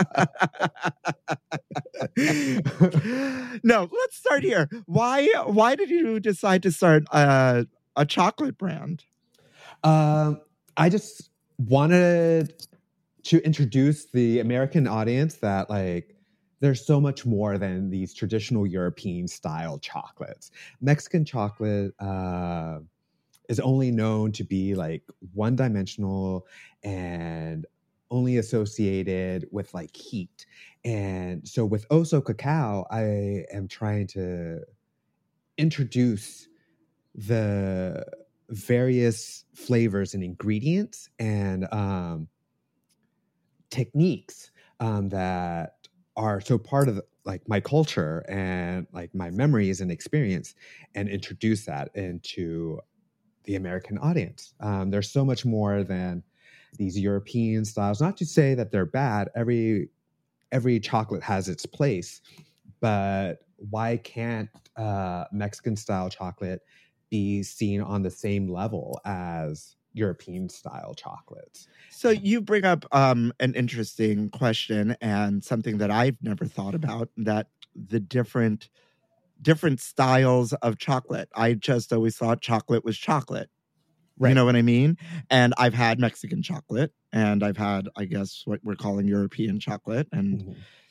No, let's start here. Why why did you decide to start a, a chocolate brand? Um, I just wanted to introduce the American audience that like there's so much more than these traditional European style chocolates. Mexican chocolate uh, is only known to be like one dimensional and only associated with like heat. And so with Oso Cacao, I am trying to introduce the various flavors and ingredients and um, techniques um, that are so part of like my culture and like my memories and experience, and introduce that into the American audience. Um, there's so much more than these European styles. Not to say that they're bad. Every every chocolate has its place, but why can't uh, Mexican style chocolate be seen on the same level as European style chocolates? So you bring up um, an interesting question and something that I've never thought about, that the different different styles of chocolate. I just always thought chocolate was chocolate. Right. You know what I mean? And I've had Mexican chocolate, and I've had, I guess, what we're calling European chocolate. And mm-hmm.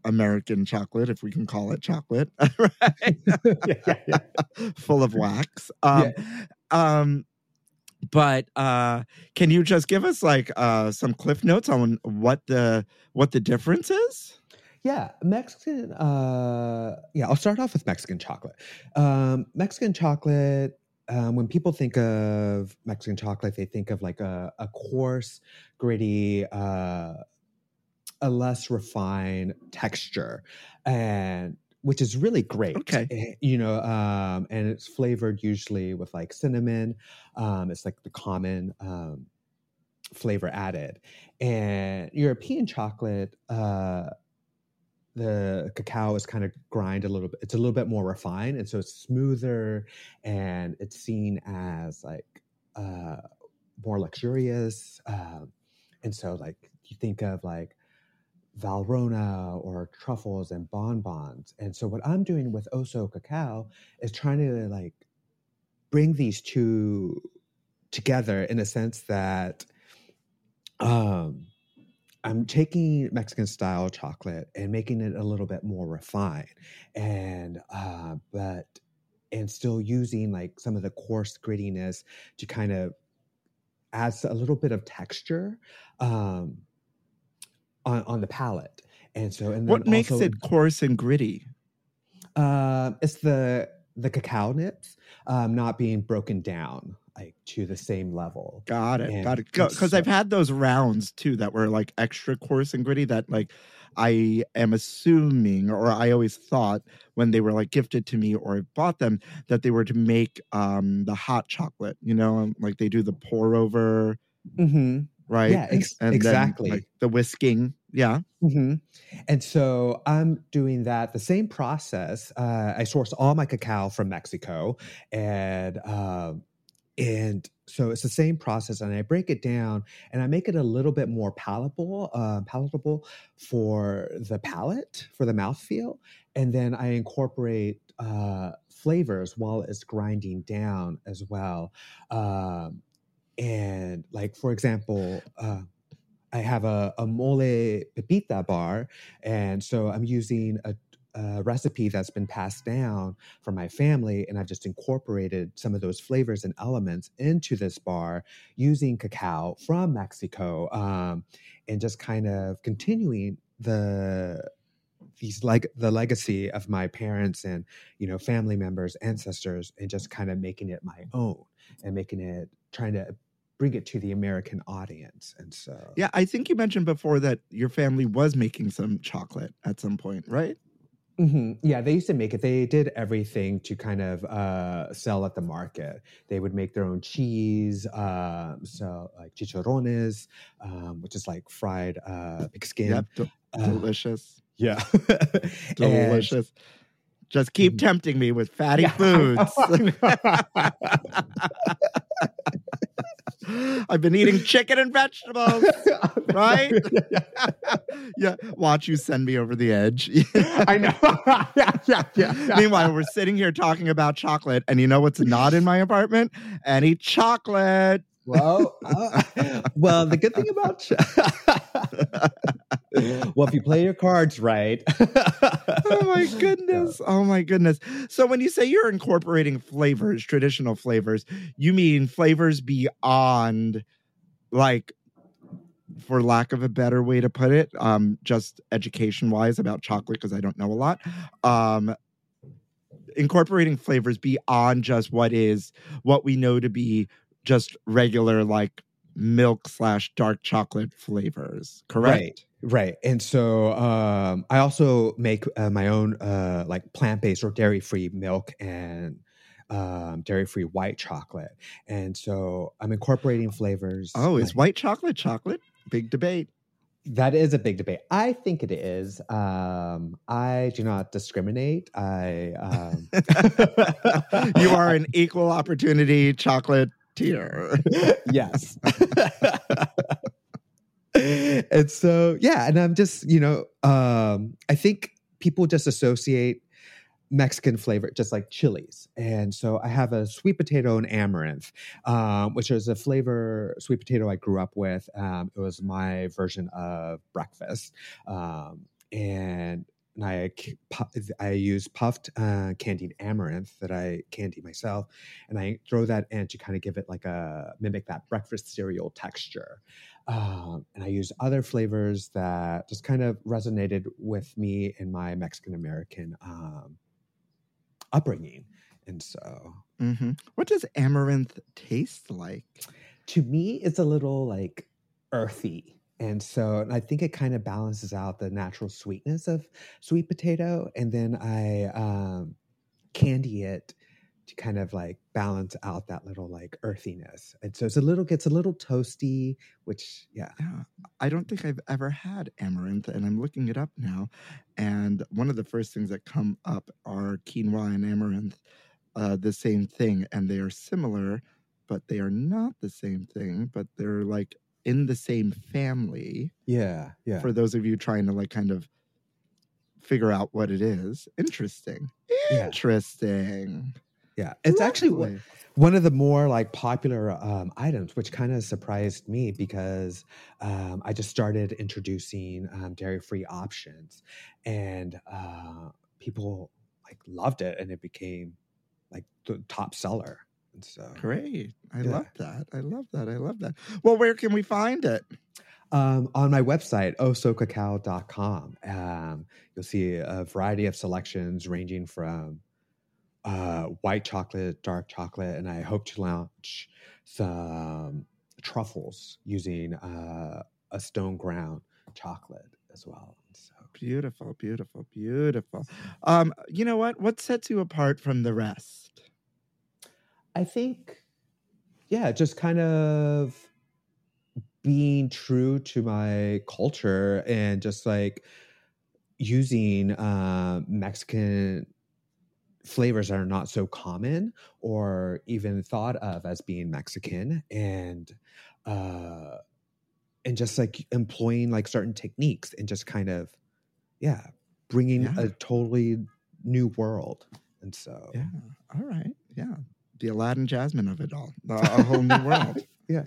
American chocolate, if we can call it chocolate, right? yeah, yeah, yeah. Full of wax. Um, Yeah. um, but uh, can you just give us like uh, some cliff notes on what the what the difference is? Yeah, Mexican. Uh, yeah, I'll start off with Mexican chocolate. Um, Mexican chocolate. Um, when people think of Mexican chocolate, they think of like a, a coarse, gritty, uh, a less refined texture, and which is really great. Okay. Eh, You know, um, and it's flavored usually with like cinnamon. Um, it's like the common um, flavor added. And European chocolate, uh, the cacao is kind of grind a little bit. It's a little bit more refined, and so it's smoother, and it's seen as like uh, more luxurious. Um, and so, like you think of like Valrhona or truffles and bonbons. And so, what I'm doing with Oso Cacao is trying to like bring these two together in a sense that um, I'm taking Mexican style chocolate and making it a little bit more refined, and uh, but and still using like some of the coarse grittiness to kind of add a little bit of texture um, on on the palate. And so, and then What makes also, it coarse and gritty? Uh, it's the the cacao nibs um, not being broken down like to the same level. Got it. And Got it. Because so- I've had those rounds too that were like extra coarse and gritty that like I am assuming, or I always thought when they were like gifted to me or I bought them, that they were to make um the hot chocolate, you know, um, like they do the pour over, Mhm. right? Yeah, ex- And then, exactly. like, the whisking. Yeah. hmm And so I'm doing that, the same process. Uh, I source all my cacao from Mexico, and um, and so it's the same process, and I break it down and I make it a little bit more palatable, uh, palatable for the palate, for the mouthfeel, and then I incorporate uh, flavors while it's grinding down as well. Um, and like for example. Uh, I have a, a mole pepita bar, and so I'm using a, a recipe that's been passed down from my family, and I've just incorporated some of those flavors and elements into this bar using cacao from Mexico, um, and just kind of continuing the these like the legacy of my parents and you know family members, ancestors, and just kind of making it my own and making it trying to bring it to the American audience. And so, Yeah. I think you mentioned before that your family was making some chocolate at some point, right? hmm yeah, they used to make it. They did everything to kind of uh, sell at the market. They would make their own cheese, um, so like chicharrones, um, which is like fried uh, pig skin. Yep. De- Uh, delicious. Yeah, And- Delicious. Just keep tempting me with fatty Yeah, foods. I I've been eating chicken and vegetables, know. right? Yeah, Yeah, watch you send me over the edge. I know. yeah, yeah, yeah, yeah. Meanwhile, we're sitting here talking about chocolate, and you know what's not in my apartment? Any chocolate. Well, uh, well, the good thing about ch- well, if you play your cards right. Oh my goodness. Oh my goodness. So when you say you're incorporating flavors, traditional flavors, you mean flavors beyond, like, for lack of a better way to put it, um, just education wise about chocolate, because I don't know a lot. Um, incorporating flavors beyond just what is what we know to be just regular like milk slash dark chocolate flavors, correct? Right, right. And so um, I also make uh, my own uh, like plant-based or dairy-free milk and um, dairy-free white chocolate. And so I'm incorporating flavors. Oh, is like- white chocolate chocolate? Big debate. That is a big debate. I think it is. Um, I do not discriminate. I um... You are an equal opportunity chocolate tier. Yes. And so, yeah, and I'm just, you know, um, I think people just associate Mexican flavor just like chilies. And so I have a sweet potato and amaranth, um, which is a flavor sweet potato I grew up with. Um, it was my version of breakfast. Um, and and I I use puffed uh, candied amaranth that I candy myself, and I throw that in to kind of give it like a mimic that breakfast cereal texture. Um, and I use other flavors that just kind of resonated with me in my Mexican American um, upbringing, and so. Mm-hmm. What does amaranth taste like? To me, it's a little like earthy. And so and I think it kind of balances out the natural sweetness of sweet potato. And then I um, candy it to kind of like balance out that little like earthiness. And so it's a little, gets a little toasty, which, yeah. Yeah. I don't think I've ever had amaranth, and I'm looking it up now. And one of the first things that come up are quinoa and amaranth, uh, the same thing. And they are similar, but they are not the same thing, but they're like in the same family. Yeah, yeah. For those of you trying to like kind of figure out what it is. Interesting. Interesting. Yeah. It's Lovely. actually one, one of the more like popular um, items, which kind of surprised me because um, I just started introducing um, dairy-free options, and uh, people like loved it, and it became like the top seller. And so Great. I yeah. love that. I love that. I love that. Well, where can we find it? Um, on my website, o so cacao dot com, um, you'll see a variety of selections ranging from uh, white chocolate, dark chocolate, and I hope to launch some truffles using uh, a stone ground chocolate as well. So Beautiful, beautiful, beautiful. Um, you know what? What sets you apart from the rest? I think, yeah, just kind of being true to my culture and just like using uh, Mexican flavors that are not so common or even thought of as being Mexican, and uh, and just like employing like certain techniques and just kind of, yeah, bringing Yeah. a totally new world. And so, Yeah. All right. Yeah. The Aladdin Jasmine of it all. A a whole new world. yeah.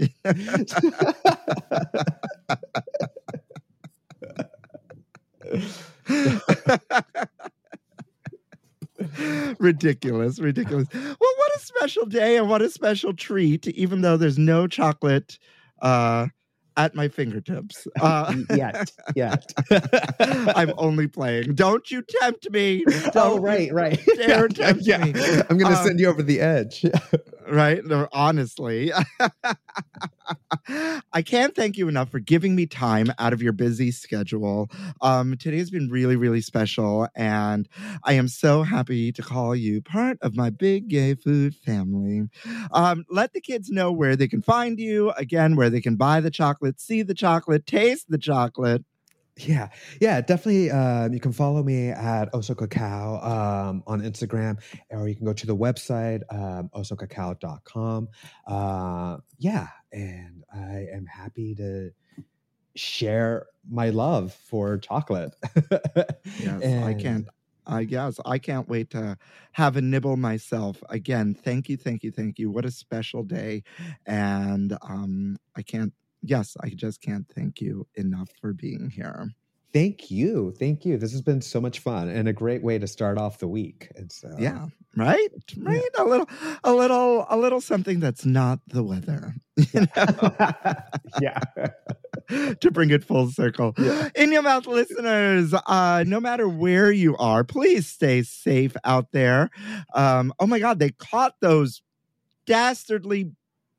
Ridiculous, ridiculous. Well, what a special day and what a special treat, even though there's no chocolate uh, at my fingertips. Uh, yet, yet. I'm only playing. Don't you tempt me. Oh, Don't right, right. you dare tempt yeah. me. I'm going to Um, send you over the edge. Right? No, honestly. I can't thank you enough for giving me time out of your busy schedule. Um, today has been really, really special, and I am so happy to call you part of my big gay food family. Um, let the kids know where they can find you, again, where they can buy the chocolate, see the chocolate, taste the chocolate. Yeah, yeah, definitely. Um, you can follow me at Oso Cacao um, on Instagram, or you can go to the website, um, oso cacao dot com. Uh, yeah, and I am happy to share my love for chocolate. Yes, I And- can't. I guess I can't wait to have a nibble myself. Again, thank you, thank you, thank you. What a special day. And um, I can't, yes, I just can't thank you enough for being here. Thank you. Thank you. This has been so much fun and a great way to start off the week. And so, Yeah, right? Right? A little, a little, a little something that's not the weather. You know? yeah. To bring it full circle. Yeah. In Your Mouth listeners, uh, no matter where you are, please stay safe out there. Um, oh my God, they caught those dastardly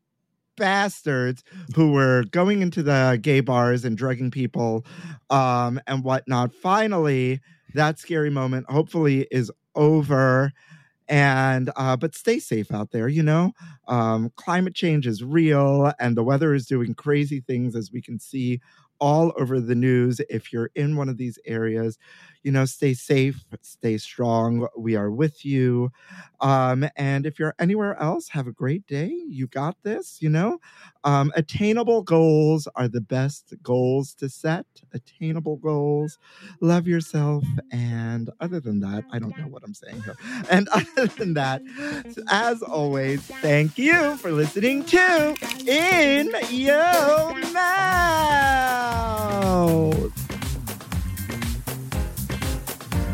bastards who were going into the gay bars and drugging people um, and whatnot. Finally, that scary moment hopefully is over. And uh, but stay safe out there, you know. Um, climate change is real, and the weather is doing crazy things, as we can see all over the news. If you're in one of these areas, you know, stay safe, stay strong. We are with you. Um, and if you're anywhere else, have a great day. You got this, you know. Um, attainable goals are the best goals to set. Attainable goals. Love yourself. And other than that, I don't know what I'm saying here. And other than that, as always, thank you for listening to In Your Mouth.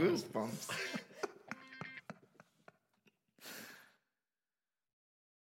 goosebumps.